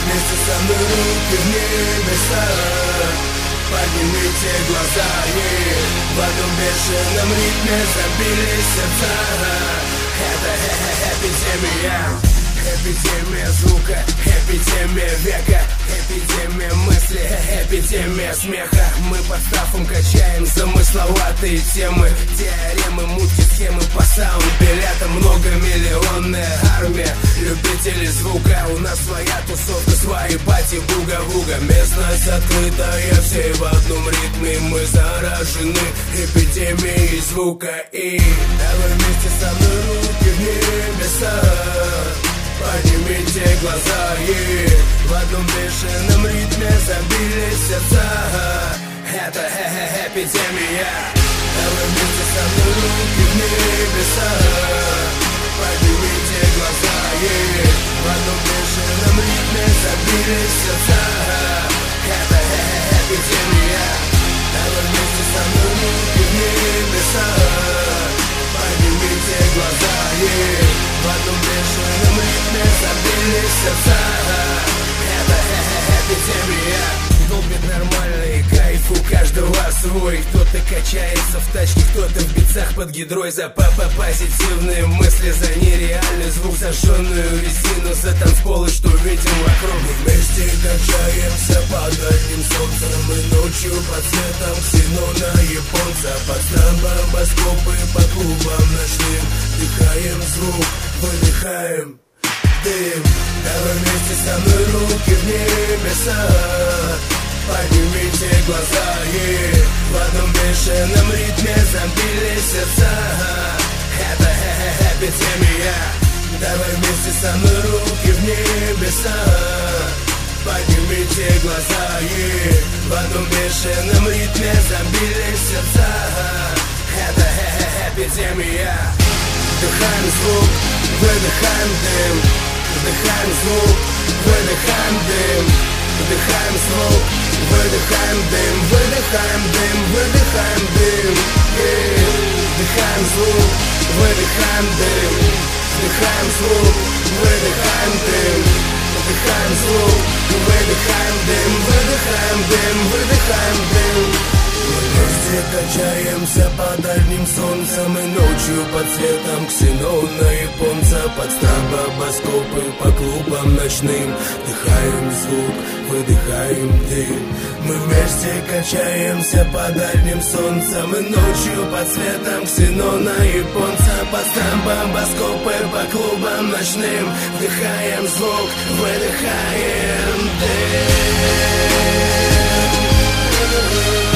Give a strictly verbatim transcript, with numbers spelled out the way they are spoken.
вместе со мной руки в небеса. Поднимите глаза и в одном бешеном ритме забились сердца. Это эпидемия. Эпидемия звука, эпидемия века, эпидемия мысли, эпидемия смеха. Мы под стафом качаем замысловатые темы, теоремы, мутки, схемы по саунд-билетам. Многомиллионная армия любителей звука. У нас своя тусовка, свои пати, буга-буга. Местность открытая, все в одном ритме. Мы заражены эпидемией звука. И давай вместе со мной руки в небеса. Поднимите глаза и в одном бешеном ритме забились сердца. Это эпидемия. Давай вместе со мной руки в небеса. Поднимите глаза и в одном бешеном ритме забились сердца. Это эпидемия. Давай вместе со мной руки в небеса. Поднимите глаза и в одном бешеном ритме забились сердца. Это эпидемия. Долбит нормальный кайф, у каждого свой. Кто-то качается в тачке, кто-то в бицах под гидрой. За папа позитивные мысли, за нереальный звук, зажженную резину, за танцполы, что видим вокруг. Мы вместе качаемся под одним солнцем и ночью под светом ксенона японца. Под стамбоскопы по клубам ночным вдыхаем звук, выдыхаем дым. Давай вместе со мной руки в небеса. Поднимите глаза и в одном бешеном ритме забились сердца. Это эпидемия. Давай вместе со мной руки в небеса. Поднимите глаза и в одном бешеном ритме забились сердца. Это эпидемия. Вдыхаем звук, выдыхаем дым. Вдыхаем звук, выдыхаем дым. Вдыхаем звук, выдыхаем дым. Выдыхаем дым, выдыхаем дым. Вдыхаем звук, выдыхаем дым. Вдыхаем звук, выдыхаем дым. Вдыхаем звук, выдыхаем дым. Выдыхаем дым, выдыхаем дым. Мы вместе качаемся под одним солнцем и ночью под светом ксенона японца. Под стамбоскопы по клубам ночным вдыхаем звук, выдыхаем дым. Мы вместе качаемся под одним солнцем и ночью под светом ксенона японца. Под стамбоскопы по клубам ночным вдыхаем звук, выдыхаем дым.